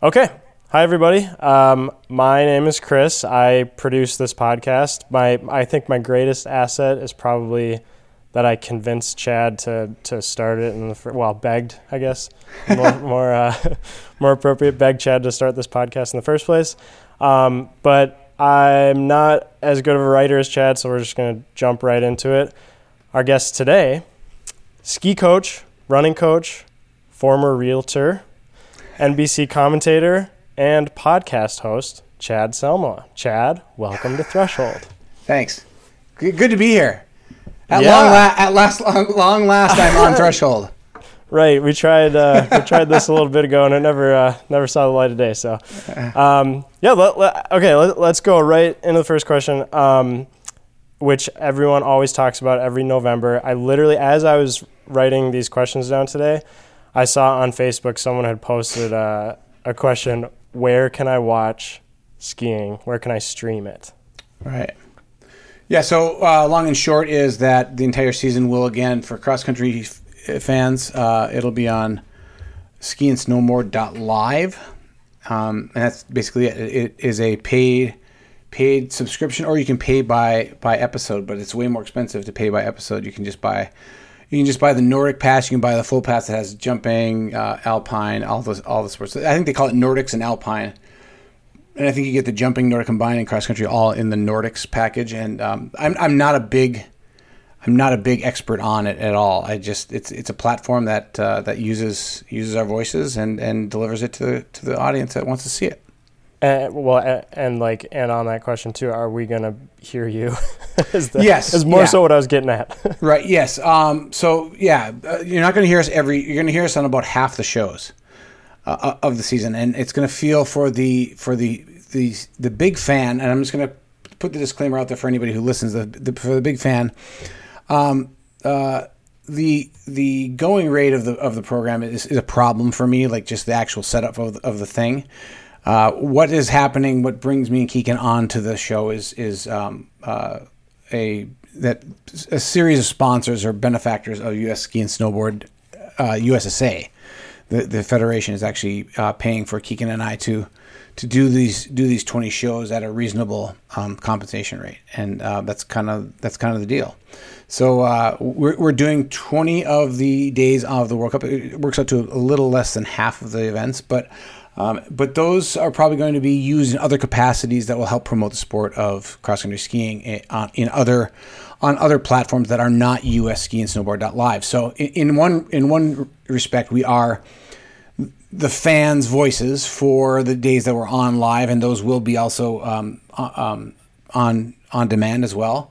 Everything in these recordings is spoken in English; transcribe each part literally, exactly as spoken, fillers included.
Okay. Hi, everybody. Um, my name is Chris. I produce this podcast. My, I think my greatest asset is probably that I convinced Chad to to start it, in the fir- well, begged, I guess, more more, uh, more appropriate, begged Chad to start this podcast in the first place. Um, but I'm not as good of a writer as Chad, so we're just going to jump right into it. Our guest today, ski coach, running coach, former realtor, N B C commentator, and podcast host, Chad Selma. Chad, welcome to Threshold. Thanks. Good, good to be here. At yeah. long, la- at last, long, long last, I'm on Threshold. Right. We tried. Uh, we tried this a little bit ago, and it never, uh, never saw the light of day. So, um, yeah. Let, let, okay. Let, let's go right into the first question, um, which everyone always talks about every November. I literally, as I was writing these questions down today, I saw on Facebook someone had posted uh, a question: where can I watch skiing? Where can I stream it? Right. Yeah, so uh, long and short is that the entire season will, again, for cross-country f- fans, uh, it'll be on ski and snowboard dot live. Um, and that's basically it. It is a paid paid subscription, or you can pay by, by episode, but it's way more expensive to pay by episode. You can just buy you can just buy the Nordic pass. You can buy the full pass that has jumping, uh, alpine, all those all the sports. I think they call it Nordics and Alpine. And I think you get the jumping, Nordic combined, and cross country all in the Nordics package. And um, I'm I'm not a big I'm not a big expert on it at all. I just it's it's a platform that uh, that uses uses our voices and, and delivers it to the, to the audience that wants to see it. And, well, and, and like, and on that question too, are we gonna hear you? is the, yes, is more yeah. so what I was getting at. Right. Yes. Um. So yeah, uh, you're not going to hear us every. You're going to hear us on about half the shows uh, of the season, and it's going to feel for the for the the the big fan. And I'm just going to put the disclaimer out there for anybody who listens. The, the for the big fan, um, uh, the the going rate of the of the program is, is a problem for me. Like just the actual setup of the, of the thing. Uh, what is happening? What brings me and Keegan on to the show is is um, uh, a that a series of sponsors or benefactors of U S Ski and Snowboard uh, U S S A. The the federation is actually uh, paying for Keegan and I to to do these do these twenty shows at a reasonable um, compensation rate, and uh, that's kind of that's kind of the deal. So uh, we're we're doing twenty of the days of the World Cup. It works out to a little less than half of the events, but. Um, but those are probably going to be used in other capacities that will help promote the sport of cross-country skiing in, uh, in other on other platforms that are not U S ski and snowboard dot live. So in, in one in one respect, we are the fans' voices for the days that we're on live, and those will be also um, um, on on demand as well.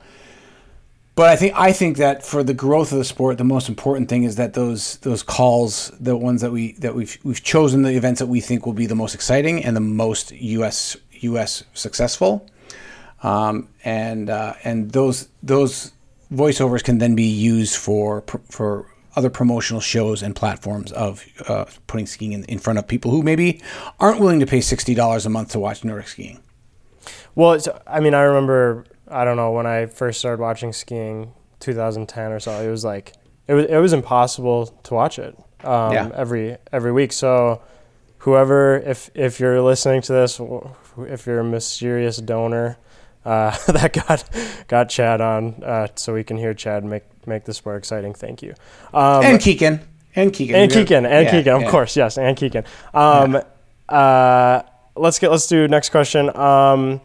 But I think I think that for the growth of the sport, the most important thing is that those those calls, the ones that we that we've we've chosen, the events that we think will be the most exciting and the most U S U S successful, um, and uh, and those those voiceovers can then be used for for other promotional shows and platforms of uh, putting skiing in, in front of people who maybe aren't willing to pay sixty dollars a month to watch Nordic skiing. Well, it's, I mean, I remember. I don't know, when I first started watching skiing, two thousand ten or so, it was like, it was it was impossible to watch it um, yeah. every every week. So whoever, if if you're listening to this, if you're a mysterious donor uh, that got got Chad on, uh, so we can hear Chad make make the sport exciting, thank you. Um, and Keegan. And Keegan. And Keegan. And yeah, Keegan, of yeah. course, yes, and Keegan. Um, yeah. uh, let's get, let's do next question. Um,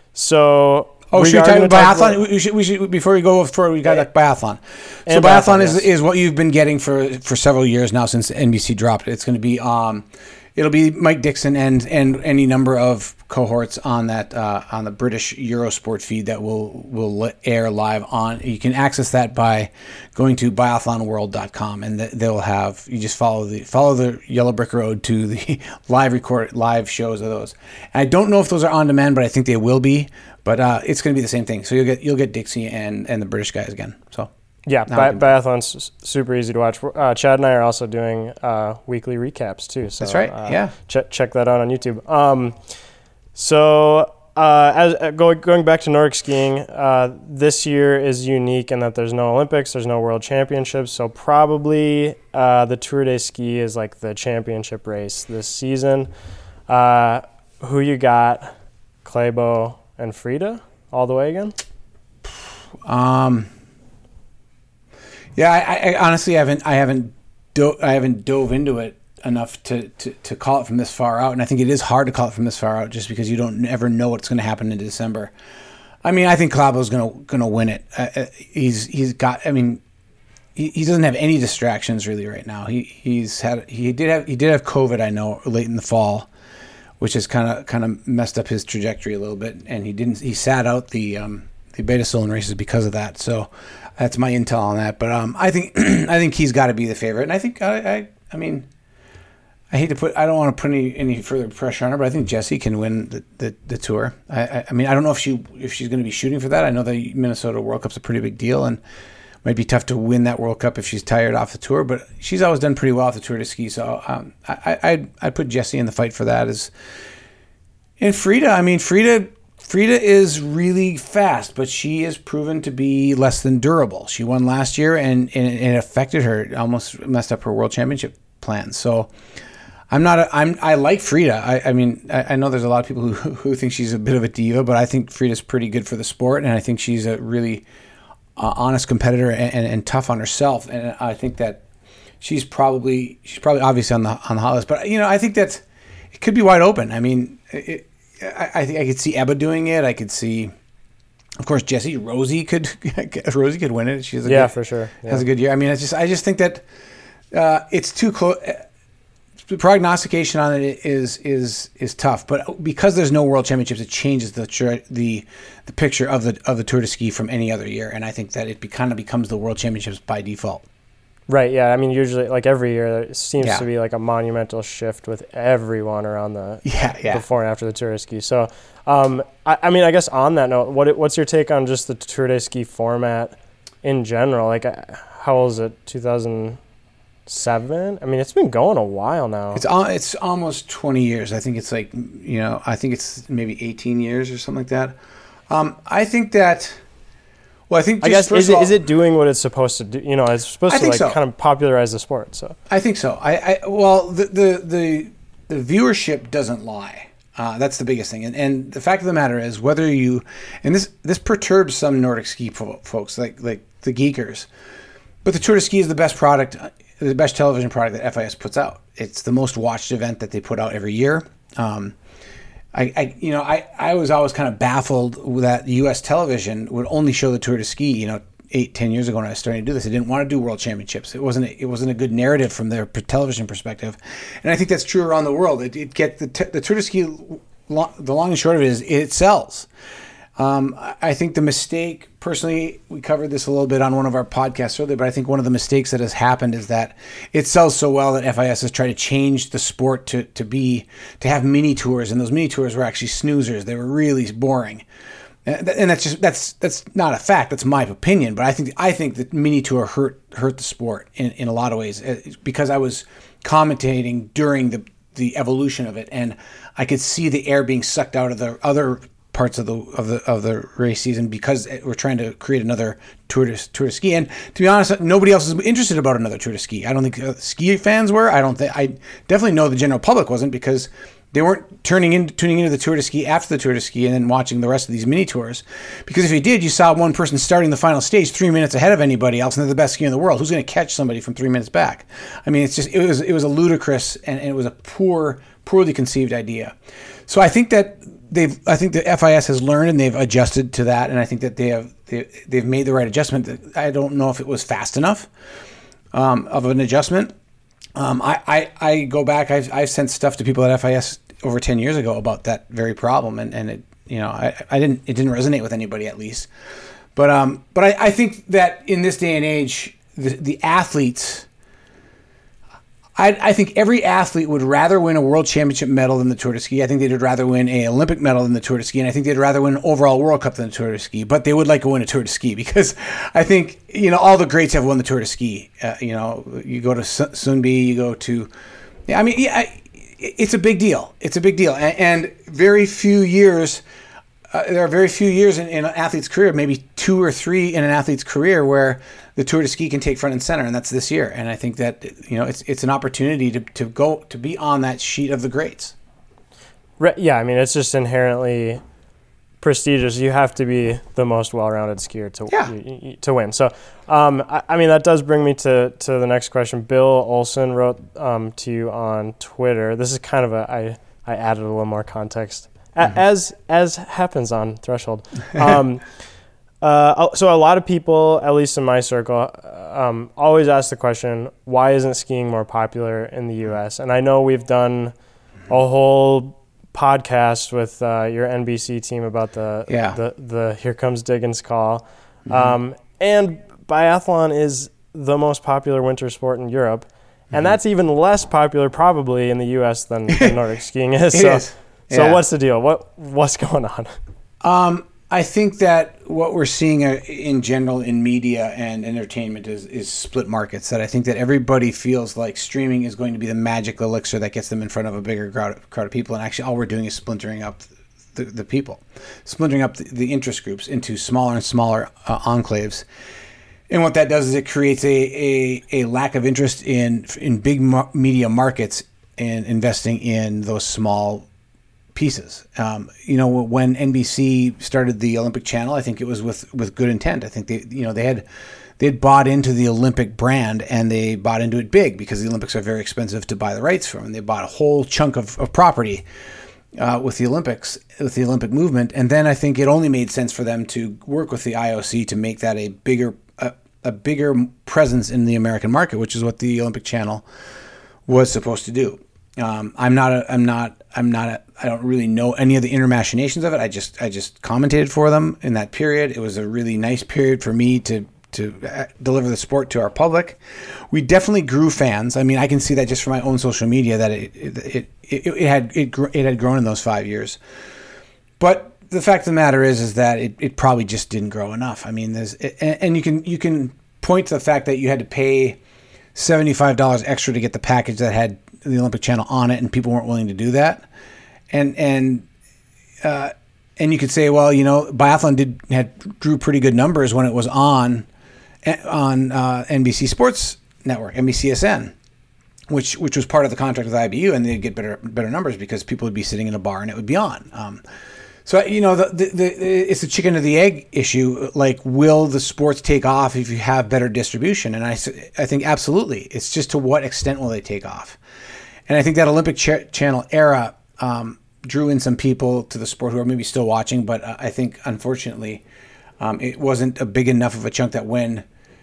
so... Oh, should we talk about biathlon? About, we should, we should, before we go forward, we got like biathlon. So and biathlon, biathlon is yes. is what you've been getting for, for several years now since N B C dropped it. It's going to be um, it'll be Mike Dixon and and any number of cohorts on that uh, on the British Eurosport feed that will will air live on. You can access that by going to biathlon world dot com, and they'll have you just follow the follow the yellow brick road to the live record live shows of those. And I don't know if those are on demand, but I think they will be. But uh, it's going to be the same thing. So you'll get you'll get Dixie and, and the British guys again. So yeah, bi- biathlon's super easy to watch. Uh, Chad and I are also doing uh, weekly recaps too. So that's right. Uh, yeah, ch- check that out on YouTube. Um, so uh, as uh, going going back to Nordic skiing, uh, this year is unique in that there's no Olympics, there's no World Championships. So probably uh, the Tour de Ski is like the championship race this season. Uh, who you got? Klæbo and Frida all the way again? Um. Yeah, I, I honestly haven't. I haven't. Do, I haven't dove into it enough to, to, to call it from this far out, and I think it is hard to call it from this far out, just because you don't ever know what's going to happen in December. I mean, I think Klæbo's going to going to win it. Uh, he's he's got. I mean, he, he doesn't have any distractions really right now. He he's had he did have he did have COVID, I know, late in the fall, which has kind of kind of messed up his trajectory a little bit, and he didn't he sat out the um, the beta stolen races because of that. So that's my intel on that. But um, I think I think he's got to be the favorite, and I think I I, I mean. I hate to put. I don't want to put any, any further pressure on her, but I think Jessie can win the, the, the tour. I, I, I mean, I don't know if she if she's going to be shooting for that. I know the Minnesota World Cup's a pretty big deal, and it might be tough to win that World Cup if she's tired off the tour. But she's always done pretty well off the Tour de Ski, so um, I I I'd put Jessie in the fight for that. As and Frida, I mean Frida Frida is really fast, but she is proven to be less than durable. She won last year, and, and it affected her. It almost messed up her World Championship plans. So. I'm not. A, I'm. I like Frida. I, I mean, I, I know there's a lot of people who who think she's a bit of a diva, but I think Frida's pretty good for the sport, and I think she's a really uh, honest competitor and, and, and tough on herself. And I think that she's probably she's probably obviously on the on the hot list. But you know, I think that it could be wide open. I mean, it, I, I think I could see Ebba doing it. I could see, of course, Jessie Rosie could Rosie could win it. She's a yeah good, for sure yeah. has a good year. I mean, I just I just think that uh, it's too close. The prognostication on it is is is tough, but because there's no World Championships, it changes the the the picture of the of the Tour de Ski from any other year, and I think that it be, kind of becomes the World Championships by default. Right. Yeah. I mean, usually, like every year, there seems yeah. to be like a monumental shift with everyone around the yeah, yeah. before and after the Tour de Ski. So, um, I, I mean, I guess on that note, what what's your take on just the Tour de Ski format in general? Like, how old is it? two thousand Seven. I mean, it's been going a while now. It's it's almost twenty years. I think it's like you know. I think it's maybe eighteen years or something like that. Um, I think that. Well, I think. Just I guess is it all, is it doing what it's supposed to do? You know, it's supposed I to like so. kind of popularize the sport. So I think so. I, I well the the the, the viewership doesn't lie. Uh, that's the biggest thing. And and the fact of the matter is, whether you and this this perturbs some Nordic ski folks like like the geekers, but the Tour de Ski is the best product. The best television product that F I S puts out. It's the most watched event that they put out every year. Um, I, I, you know, I, I was always kind of baffled that U S television would only show the Tour de Ski. You know, eight, ten years ago when I was starting to do this, they didn't want to do World Championships. It wasn't, a, it wasn't a good narrative from their television perspective, and I think that's true around the world. It, it get the the Tour de Ski. The long and short of it is it sells. Um, I think the mistake, personally, we covered this a little bit on one of our podcasts earlier, but I think one of the mistakes that has happened is that it sells so well that F I S has tried to change the sport to, to be, to have mini tours, and those mini tours were actually snoozers. They were really boring. And, and that's just, that's, that's not a fact. That's my opinion, but I think, I think that mini tour hurt, hurt the sport in, in a lot of ways because I was commentating during the, the evolution of it, and I could see the air being sucked out of the other parts of the of the of the race season because we're trying to create another Tour de, Tour de Ski. And to be honest, nobody else is interested about another Tour de Ski. I don't think uh, ski fans were. I don't think. I definitely know the general public wasn't because they weren't turning in tuning into the Tour de Ski after the Tour de Ski and then watching the rest of these mini tours. Because if you did, you saw one person starting the final stage three minutes ahead of anybody else, and they're the best skier in the world. Who's going to catch somebody from three minutes back? I mean, it's just it was it was a ludicrous and, and it was a poor, poorly conceived idea. So I think that. They've, I think the F I S has learned and they've adjusted to that, and I think that they have they, they've made the right adjustment. I don't know if it was fast enough um, of an adjustment. Um, I, I, I go back. I've I've sent stuff to people at F I S over ten years ago about that very problem, and, and it you know I, I didn't it didn't resonate with anybody at least. But um but I, I think that in this day and age, the, the athletes. I, I think every athlete would rather win a world championship medal than the Tour de Ski. I think they'd rather win an Olympic medal than the Tour de Ski, and I think they'd rather win an overall World Cup than the Tour de Ski. But they would like to win a Tour de Ski because I think you know all the greats have won the Tour de Ski. Uh, you know, you go to Sundby, you go to, yeah, I mean, yeah, it's a big deal. It's a big deal, and, and very few years. Uh, there are very few years in, in an athlete's career, maybe two or three in an athlete's career, where the Tour de Ski can take front and center, and that's this year. And I think that you know it's it's an opportunity to, to go to be on that sheet of the greats. Re- yeah, I mean, it's just inherently prestigious. You have to be the most well-rounded skier to Yeah. y- y- to win. So, um, I, I mean, that does bring me to, to the next question. Bill Olson wrote um, to you on Twitter. This is kind of a I, I added a little more context, a- Mm-hmm. as as happens on Threshold. Um, uh, so a lot of people, at least in my circle, um, always ask the question, why isn't skiing more popular in the U S? And I know we've done a whole podcast with uh, your N B C team about the Yeah. the, the Here Comes Diggins call. Um, and biathlon is the most popular winter sport in Europe. And that's even less popular probably in the U S than, than Nordic skiing is. It so is. so Yeah. what's the deal? What What's going on? Um, I think that what we're seeing uh, in general in media and entertainment is, is split markets. That I think that everybody feels like streaming is going to be the magic elixir that gets them in front of a bigger crowd, crowd of people. And actually, all we're doing is splintering up the, the people, splintering up the, the interest groups into smaller and smaller uh, enclaves. And what that does is it creates a, a, a lack of interest in in big mar- media markets and investing in those small pieces. Um, you know, when N B C started the Olympic Channel, I think it was with, with good intent. I think they, you know, they had they had bought into the Olympic brand and they bought into it big because the Olympics are very expensive to buy the rights from. And they bought a whole chunk of, of property uh, with the Olympics, with the Olympic movement. And then I think it only made sense for them to work with the I O C to make that a bigger a, a bigger presence in the American market, which is what the Olympic Channel was supposed to do. Um, I'm not. A, I'm not. I'm not. A, I don't really know any of the inner machinations of it. I just. I just commentated for them in that period. It was a really nice period for me to to deliver the sport to our public. We definitely grew fans. I mean, I can see that just from my own social media that it it it, it, it had it, it had grown in those five years. But the fact of the matter is, is that it, it probably just didn't grow enough. I mean, there's and, and you can you can point to the fact that you had to pay seventy-five dollars extra to get the package that had the Olympic Channel on it, and people weren't willing to do that. And and uh, and you could say, well, you know, biathlon did had drew pretty good numbers when it was on on uh, N B C Sports Network, N B C S N, which which was part of the contract with I B U, and they'd get better better numbers because people would be sitting in a bar and it would be on. Um, so you know, the, the, the it's the chicken or the egg issue. Like, will the sports take off if you have better distribution? And I I think absolutely. It's just to what extent will they take off? And I think that Olympic Ch- Channel era um, drew in some people to the sport who are maybe still watching, but uh, I think, unfortunately, um, it wasn't a big enough of a chunk that when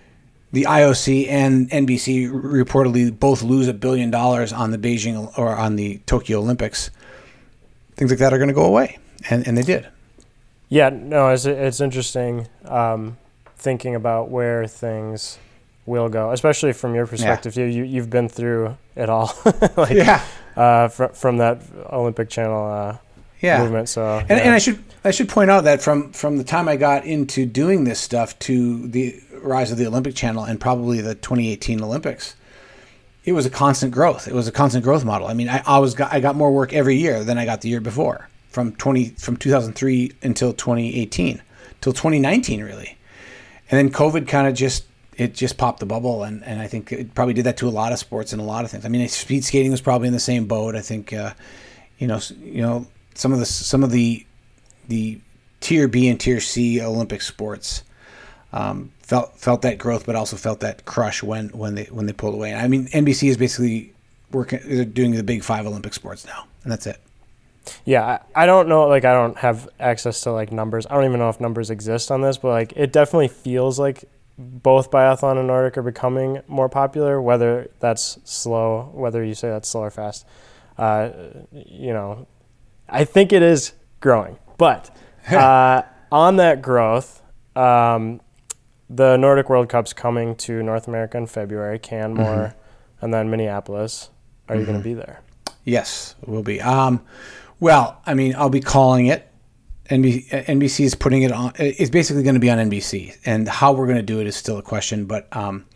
the I O C and N B C reportedly both lose a billion dollars on the Beijing or on the Tokyo Olympics, things like that are going to go away, and, and they did. Yeah, no, it's it's interesting um, thinking about where things will go, especially from your perspective. Yeah. You, you you've been through it all, like, yeah, uh, fr- from that Olympic Channel uh, yeah. movement. So, and, yeah. and I should I should point out that from from the time I got into doing this stuff to the rise of the Olympic Channel and probably the twenty eighteen Olympics, it was a constant growth. It was a constant growth model. I mean, I always got I got more work every year than I got the year before, from twenty from two thousand three until twenty eighteen, till twenty nineteen really, and then COVID kind of just. It just popped the bubble, and, and I think it probably did that to a lot of sports and a lot of things. I mean, speed skating was probably in the same boat. I think, uh, you know, you know, some of the some of the the tier B and tier C Olympic sports um, felt felt that growth, but also felt that crush when when they when they pulled away. And I mean, N B C is basically working, they're doing the big five Olympic sports now, and that's it. Yeah, I, I don't know. Like, I don't have access to like numbers. I don't even know if numbers exist on this, but like, it definitely feels like both biathlon and Nordic are becoming more popular, whether that's slow, whether you say that's slow or fast. Uh, you know, I think it is growing. But uh, on that growth, um, the Nordic World Cup's coming to North America in February, Canmore, mm-hmm. and then Minneapolis. Are mm-hmm. you going to be there? Yes, we'll be. Um, well, I mean, I'll be calling it. N B C is putting it on. It's basically going to be on N B C, and how we're going to do it is still a question. But um,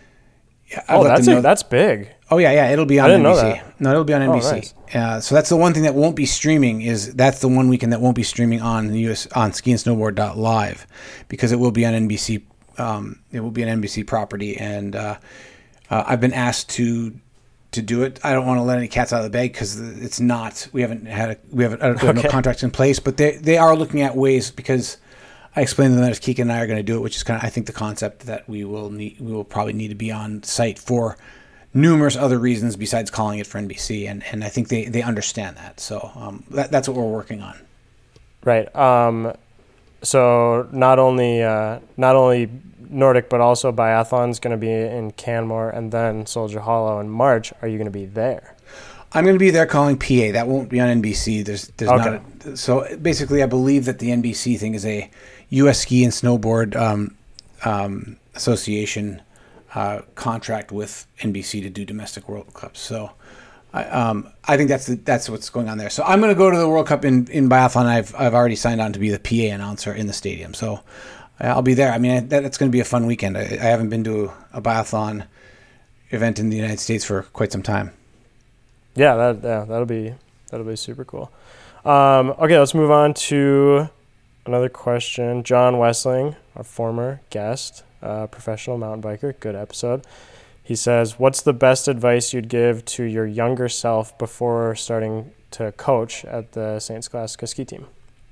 I'll oh, that's a, that's big. Oh yeah, yeah, it'll be on I didn't N B C. Know that. No, it'll be on N B C. Oh, nice. uh, so that's the one thing that won't be streaming. Is that's the one weekend that won't be streaming on the U S on ski and snowboard dot live, because it will be on N B C. Um, it will be an N B C property, and uh, uh, I've been asked to to do it. I don't want to let any cats out of the bag because it's not. We haven't had a, we haven't uh, we have Okay. no contracts in place, but they they are looking at ways because I explained to them that if Keegan and I are going to do it, which is kind of I think the concept that we will need we will probably need to be on site for numerous other reasons besides calling it for N B C, and and I think they they understand that. So um, that that's what we're working on. Right. Um, so not only uh, not only Nordic, but also biathlon's going to be in Canmore and then Soldier Hollow in March. Are you going to be there? I'm going to be there calling P A. That won't be on N B C. There's there's Okay. not. A, so basically, I believe that the N B C thing is a U S Ski and Snowboard um, um, Association uh, contract with N B C to do domestic World Cups. So. I, um, I think that's the, that's what's going on there. So I'm going to go to the World Cup in, in biathlon. I've I've already signed on to be the P A announcer in the stadium. So I'll be there. I mean, that, that's going to be a fun weekend. I, I haven't been to a biathlon event in the United States for quite some time. Yeah, that yeah, that'll be that'll be super cool. Um, okay, let's move on to another question. John Wessling, our former guest, uh, professional mountain biker, good episode. He says, "What's the best advice you'd give to your younger self before starting to coach at the Saint Scholastica ski team?"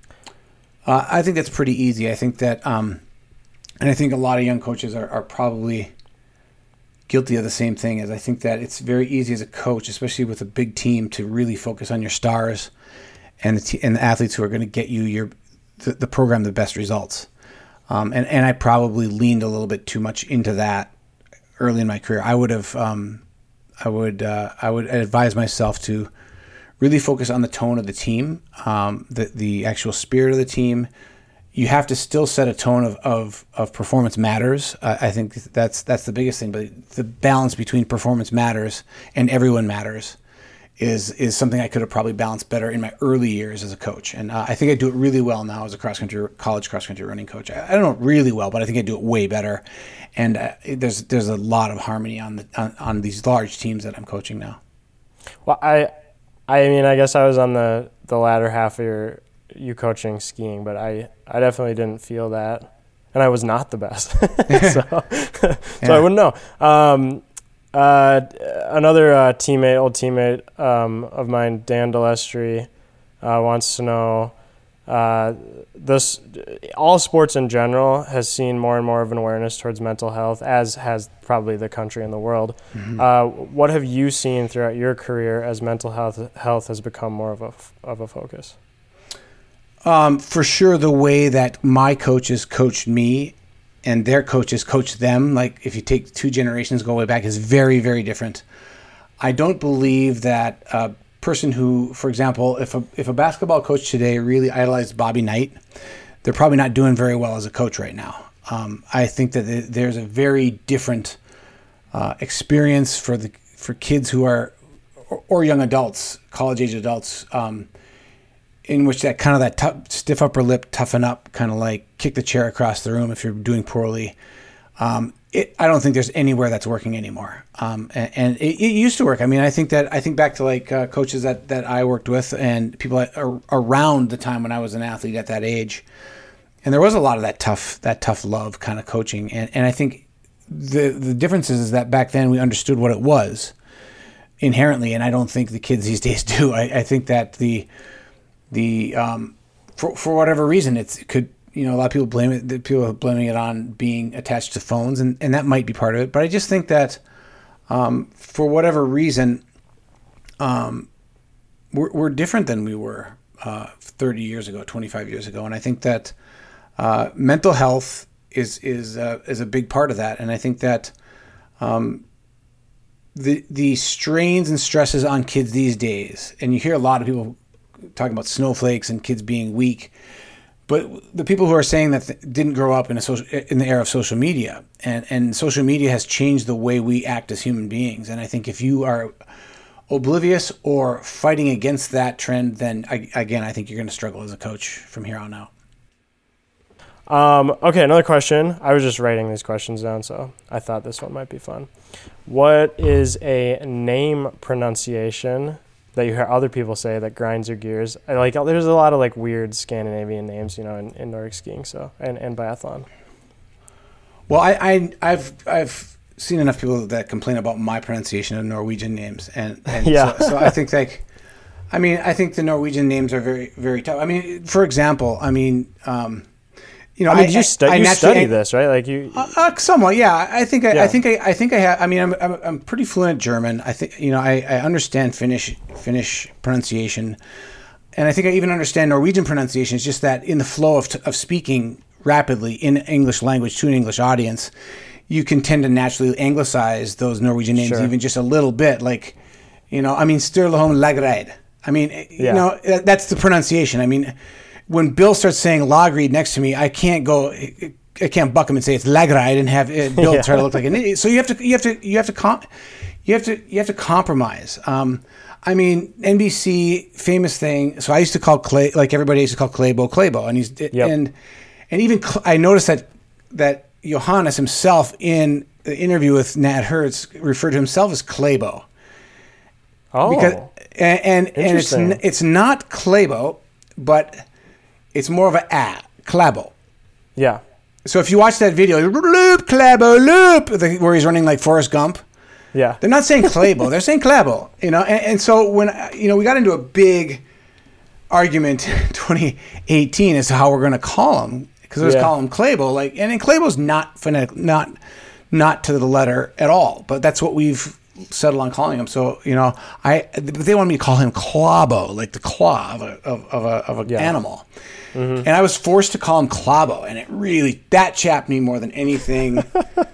Uh, I think that's pretty easy. I think that, um, and I think a lot of young coaches are, are probably guilty of the same thing. As I think that it's very easy as a coach, especially with a big team, to really focus on your stars and the t- and the athletes who are going to get you your the, the program the best results. Um, and and I probably leaned a little bit too much into that early in my career. I would have, um, I would, uh, I would advise myself to really focus on the tone of the team, um, the the actual spirit of the team. You have to still set a tone of of, of performance matters. Uh, I think that's that's the biggest thing. But the balance between performance matters and everyone matters is is something I could have probably balanced better in my early years as a coach. And uh, I think I do it really well now as a cross country college cross country running coach. I, I don't know it really well, but I think I do it way better. And uh, there's there's a lot of harmony on the on, on these large teams that I'm coaching now. Well, I, I mean, I guess I was on the, the latter half of your you coaching skiing, but I, I definitely didn't feel that, and I was not the best, so so Yeah. I wouldn't know. Um, uh, another uh, teammate, old teammate um, of mine, Dan Delestri, uh, wants to know. Uh, this all sports in general has seen more and more of an awareness towards mental health, as has probably the country and the world. Mm-hmm. Uh, what have you seen throughout your career as mental health health has become more of a of a focus? Um, for sure, the way that my coaches coached me and their coaches coached them, like if you take two generations go way back, is very, very different. I don't believe that a person who, for example, if a if a basketball coach today really idolized Bobby Knight, they're probably not doing very well as a coach right now. Um, I think that there's a very different uh, experience for the for kids who are or, or young adults, college age adults. Um, in which that kind of that tough, stiff upper lip, toughen up, kind of like kick the chair across the room if you're doing poorly. Um, it, I don't think there's anywhere that's working anymore. Um, and and it, it used to work. I mean, I think that I think back to like uh, coaches that, that I worked with and people that are around the time when I was an athlete at that age. And there was a lot of that tough, that tough love kind of coaching. And, and I think the, the difference is, is that back then we understood what it was inherently. And I don't think the kids these days do. I, I think that the, The um, for for whatever reason, it's, it could, you know, a lot of people blame it. People are blaming it on being attached to phones, and, and that might be part of it. But I just think that um, for whatever reason, um, we're we're different than we were uh, thirty years ago, twenty-five years ago, and I think that uh, mental health is is uh, is a big part of that. And I think that um, the the strains and stresses on kids these days, and you hear a lot of people talking about snowflakes and kids being weak, but the people who are saying that th- didn't grow up in a social, in the era of social media, and, and social media has changed the way we act as human beings. And I think if you are oblivious or fighting against that trend, then I, again, I think you're going to struggle as a coach from here on out. Um, okay, another question. I was just writing these questions down, so I thought this one might be fun. What is a name pronunciation that you hear other people say that grinds your gears? I like, there's a lot of like weird Scandinavian names, you know, in, in Nordic skiing, so and, and biathlon. Well, I, I I've I've seen enough people that complain about my pronunciation of Norwegian names, and, and Yeah. so, so I think like, I mean, I think the Norwegian names are very, very tough. I mean, for example, I mean, um, you know, I mean, you, stu- I you naturally- study this, right? Like you, Uh, uh, somewhat, yeah. I think I, Yeah. I think I, I think I have. I mean, I'm, I'm I'm pretty fluent German. I think you know I, I understand Finnish Finnish pronunciation, and I think I even understand Norwegian pronunciation. It's just that in the flow of of speaking rapidly in English language to an English audience, you can tend to naturally anglicize those Norwegian names Sure. even just a little bit. Like, you know, I mean, Sturlaholm Lagereid. I mean, you Yeah. know, that, that's the pronunciation. I mean, when Bill starts saying Lagreid next to me, I can't go. I can't buck him and say it's Lagereid and have it, Bill Yeah. try to look like an idiot. So you have to, you have to, you have to, com- you have to, you have to compromise. Um, I mean, N B C famous thing. So I used to call Clay, like everybody used to call Claybo, Claybo, and he's Yep. and and even Cl- I noticed that that Johannes himself in the interview with Nat Hertz referred to himself as Claybo. oh, Because and and, and it's Interesting. n- it's not Claybo, but it's more of a ah, Clabo. yeah, So if you watch that video, loop Clabo loop, the- where he's running like Forrest Gump, yeah, they're not saying Claybo, they're saying Clabo. You know, and, and so when uh, you know we got into a big argument in twenty eighteen as to how we're going to call him, because let's Yeah. call him Claybo, like, and, and Claybo's not phonetic, not not to the letter at all, but that's what we've settled on calling him. So you know, I but they wanted me to call him Clabo, like the claw of a of, of a of a Yeah. animal. And I was forced to call him Clabo, and it really that chapped me more than anything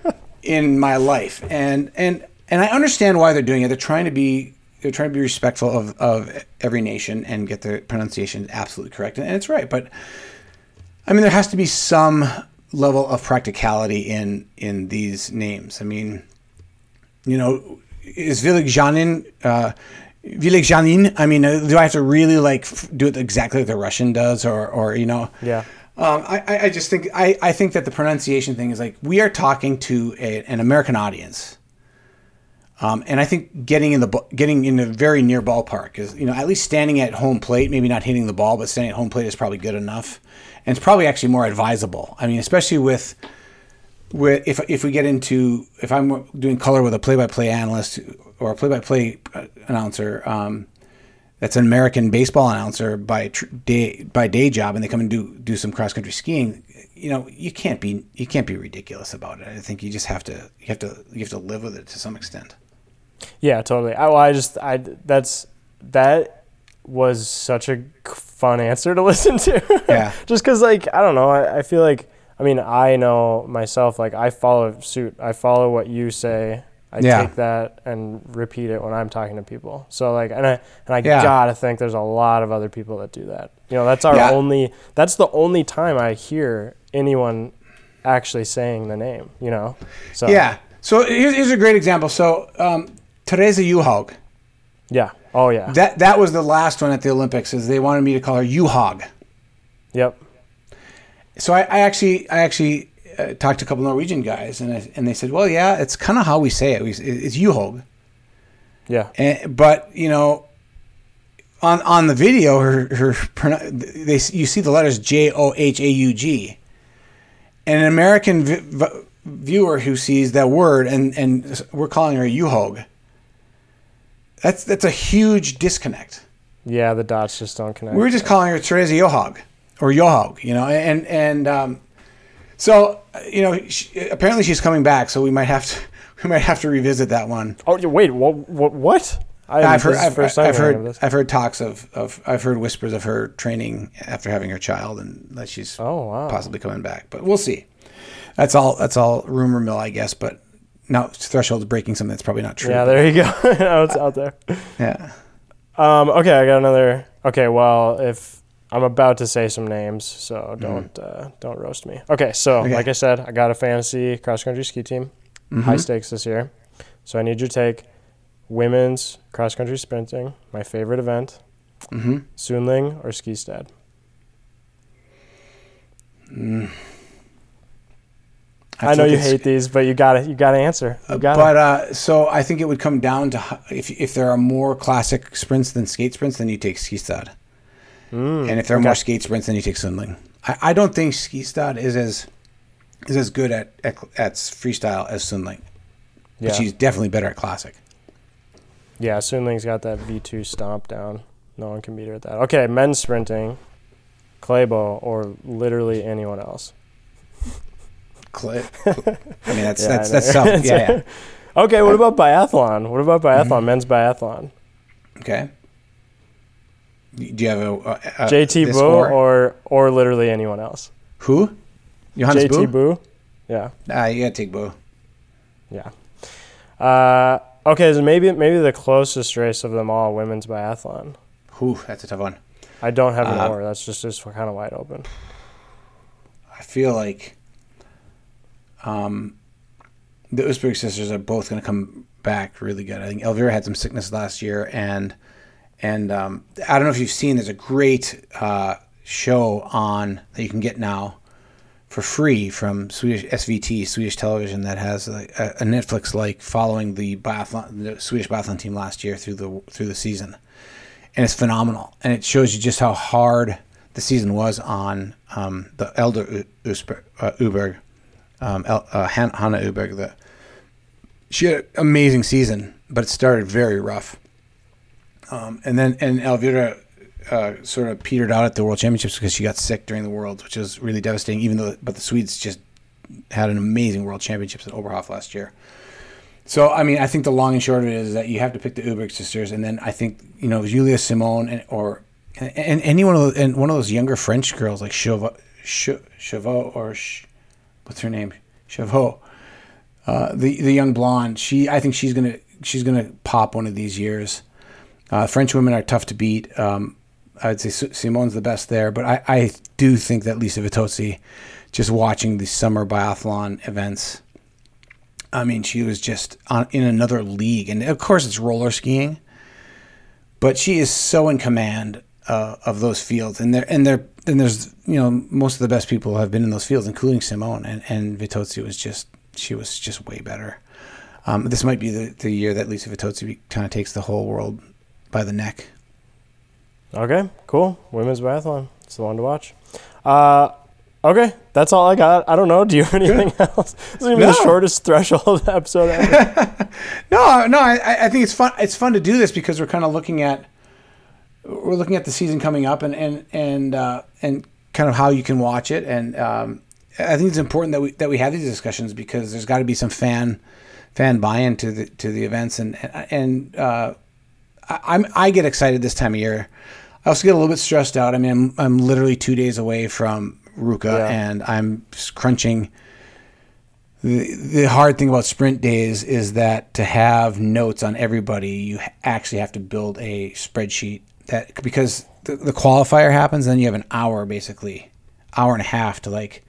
in my life. And and and I understand why they're doing it. They're trying to be they're trying to be respectful of, of every nation and get the pronunciation absolutely correct. And it's right, but I mean there has to be some level of practicality in in these names. I mean, you know, is Vilek uh Vilek Janin, I mean, uh, do I have to really like f- do it exactly like the Russian does, or, or you know? yeah, Um, I, I- I just think I, I think that the pronunciation thing is like we are talking to a, an American audience, um, and I think getting in the bu- getting in a very near ballpark is you know at least standing at home plate, maybe not hitting the ball, but standing at home plate is probably good enough, and it's probably actually more advisable. I mean, especially with with if if we get into if I'm doing color with a play-by-play analyst or a play-by-play announcer, um, that's an American baseball announcer by tr- day by day job, and they come and do do some cross country skiing. You know, you can't be you can't be ridiculous about it. I think you just have to you have to you have to live with it to some extent. yeah, totally. I, well, I just, I that's that was such a fun answer to listen to. Yeah. Just because, like, I don't know. I, I feel like, I mean, I know myself. Like, I follow suit. I follow what you say. I Yeah. take that and repeat it when I'm talking to people. So like, and I and I Yeah. gotta think there's a lot of other people that do that. You know, that's our Yeah. only. That's the only time I hear anyone actually saying the name. You know. So Yeah. So here's, here's a great example. So um, Teresa Juhaug, Yeah. Oh yeah. that that was the last one at the Olympics. Is they wanted me to call her Juhaug. Yep. So I, I actually I actually uh, talked to a couple Norwegian guys, and I, and they said, well, yeah, it's kind of how we say it. We, it's Juhaug. Yeah. And, but you know, on on the video, her her pronou- they you see the letters J O H A U G, and an American vi- v- viewer who sees that word and and we're calling her Juhaug. That's that's a huge disconnect. Yeah. The dots just don't connect. We were just calling her Teresa Johaug or Johaug, you know, and and um, so you know, she, apparently she's coming back, so we might have to we might have to revisit that one. Oh wait. What? What? What? I, I've heard this is the I've, first time I've hearing of heard this. I've heard talks of, of I've heard whispers of her training after having her child and that she's Oh wow. possibly coming back, but we'll see. That's all that's all rumor mill, I guess, but now Threshold is breaking something that's probably not true. Yeah. There you go. Now it's out there. Yeah. Um. Okay. I got another. Okay. Well, if I'm about to say some names, so don't uh, don't roast me. Okay. So Okay. like I said, I got a fantasy cross country ski team, high stakes this year. So I need your take. Women's cross country sprinting, my favorite event. Mm-hmm. Sunling or Skistad? I know you hate these, but you gotta you gotta answer. You gotta. But uh, so I think it would come down to ho- if if there are more classic sprints than skate sprints, then you take Skistad. Mm, And if there are okay. more skate sprints, then you take Sundling. I, I don't think Skistad is as is as good at, at at freestyle as Sundling. Yeah. But she's definitely better at classic. Yeah, Soonling's got that V two stomp down. No one can beat her at that. Okay, men's sprinting, Klæbo, or literally anyone else. Clay, I mean, that's Yeah, that's I that's know. tough. Yeah, yeah. Okay, what about biathlon? What about biathlon? Mm-hmm. Men's biathlon. Okay. Do you have a, a, a J T this Boo score? or or literally anyone else? Who? Johannes J T Boo? Boo. Yeah. Ah, you gotta take Boo. Yeah. Uh, okay, so maybe maybe the closest race of them all, women's biathlon. Whew, that's a tough one. I don't have an Uh, order. That's just just kind of wide open. I feel like um, the Usberg sisters are both going to come back really good. I think Elvira had some sickness last year, and and um, I don't know if you've seen. There's a great uh, show on that you can get now for free from Swedish S V T, Swedish television, that has a, a Netflix like following the biathlon, the Swedish biathlon team last year through the through the season, and it's phenomenal. And it shows you just how hard the season was on um, the elder U- Usberg, uh, Uberg, um, El, uh, Han- Hanna Uberg. The, she had an amazing season, but it started very rough. Um, and then and Elvira uh, sort of petered out at the World Championships because she got sick during the Worlds, which was really devastating. Even though, but the Swedes just had an amazing World Championships at Oberhof last year. So I mean, I think the long and short of it is that you have to pick the Uberg sisters, and then I think you know Julia Simone and or and, and any one of those, and one of those younger French girls like Chauveau, Chauveau or Ch- what's her name, Chauveau, uh, the the young blonde. She I think she's gonna she's gonna pop one of these years. Uh, French women are tough to beat. Um, I'd say Simone's the best there, but I, I do think that Lisa Vitozzi, just watching the summer biathlon events, I mean, she was just on, in another league. And of course, it's roller skiing, but she is so in command uh, of those fields. And there, and there, and there's you know most of the best people have been in those fields, including Simone. And and Vitozzi was just she was just way better. Um, this might be the, the year that Lisa Vitozzi kind of takes the whole world by the neck. Okay, cool. Women's biathlon. It's the one to watch. Uh, okay, that's all I got. I don't know. Do you have anything else? This is gonna be No. the shortest threshold episode ever. No, no. I, I think it's fun. It's fun to do this because we're kind of looking at we're looking at the season coming up and and and uh, and kind of how you can watch it. And um, I think it's important that we that we have these discussions because there's got to be some fan fan buy-in to the to the events. And and uh, I, I'm I get excited this time of year. I also get a little bit stressed out. I mean, I'm I'm literally two days away from Ruka, Yeah. and I'm just crunching. The the hard thing about sprint days is that to have notes on everybody, you actually have to build a spreadsheet that because the, the qualifier happens, then you have an hour basically, hour and a half to like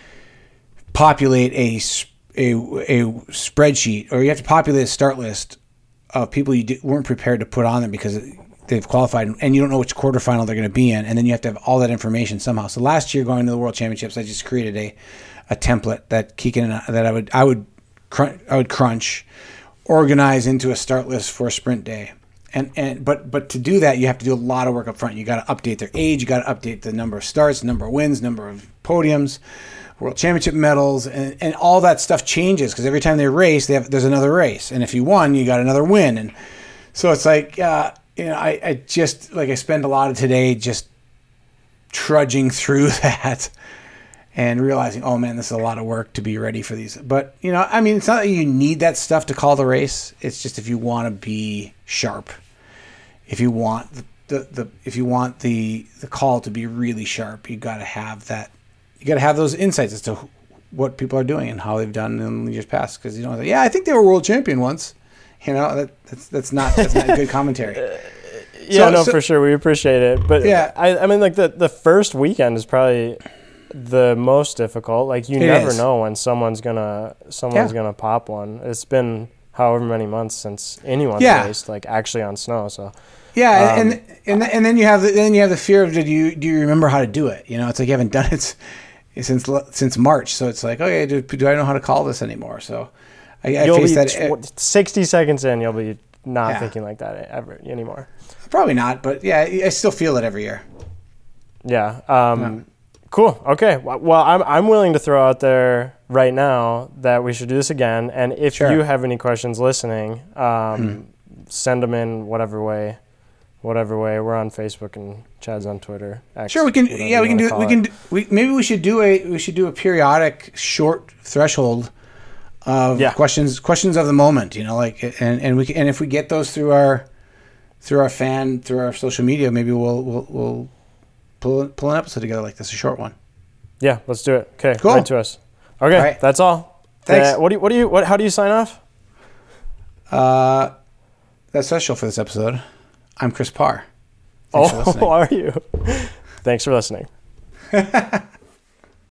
populate a a a spreadsheet, or you have to populate a start list of people you di- weren't prepared to put on there because they've qualified, and you don't know which quarterfinal they're going to be in, and then you have to have all that information somehow. So last year, going to the World Championships, I just created a, a template that Keegan and I, that I would I would crunch, I would crunch, organize into a start list for a sprint day, and and but but to do that, you have to do a lot of work up front. You got to update their age, you got to update the number of starts, number of wins, number of podiums, World Championship medals, and, and all that stuff changes because every time they race, they have there's another race, and if you won, you got another win, and so it's like. Uh, You know, I, I just, like, I spend a lot of today just trudging through that and realizing, oh, man, this is a lot of work to be ready for these. But, you know, I mean, it's not that you need that stuff to call the race. It's just if you want to be sharp, if you want the, the, the if you want the, the call to be really sharp, you got to have that, you got to have those insights as to what people are doing and how they've done in the years past. Because, you know, like, yeah, I think they were world champion once. You know, that, that's that's not that's not good commentary. Yeah, So- no, so- for sure. We appreciate it. But Yeah. I, I mean, like the, the first weekend is probably the most difficult. Like you It never is. know when someone's gonna someone's Yeah. gonna pop one. It's been however many months since anyone's Yeah. raced like actually on snow. So Yeah, Um, and and and then you have the, then you have the fear of do you do you remember how to do it? You know, it's like you haven't done it since since March, so it's like okay, do, do I know how to call this anymore? So I, I you'll face be that. tw- sixty seconds in, you'll be not Yeah. thinking like that ever anymore. Probably not, but yeah, I still feel it every year. Yeah. Um, Cool. Okay. Well, I'm I'm willing to throw out there right now that we should do this again. And if Sure. you have any questions listening, um, hmm. send them in whatever way, whatever way. We're on Facebook and Chad's on Twitter. X, sure, we can. Yeah, we can do. We can. We maybe we should do a we should do a periodic short threshold of yeah. questions questions of the moment. You know, like and and we can, and if we get those through our through our fan through our social media, maybe we'll we'll we'll. Pull, pull an episode together like this, a short one. Yeah, let's do it. Okay, cool. Write to us. Okay, all right. That's all. Thanks. Uh, what do you? What do you? What? How do you sign off? Uh, that's special for this episode. I'm Chris Parr. Thanks oh, are you? Thanks for listening.